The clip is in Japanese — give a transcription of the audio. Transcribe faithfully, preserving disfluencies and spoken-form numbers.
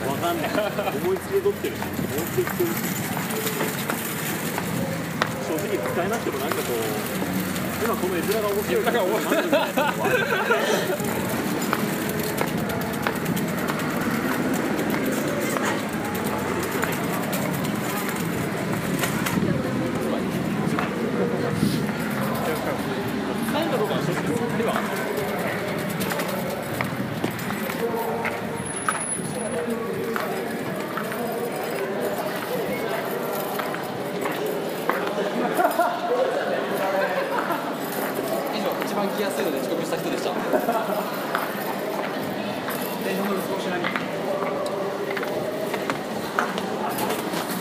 わかんない。思いつきで撮ってるし、思いつきで撮ってるし。正直使えなくてもなんかこう、今この絵面が面白いから面白いみたいなのは。使えるかどうかは正直ではある。 一番来やすいので遅刻した人でした。電車の少し何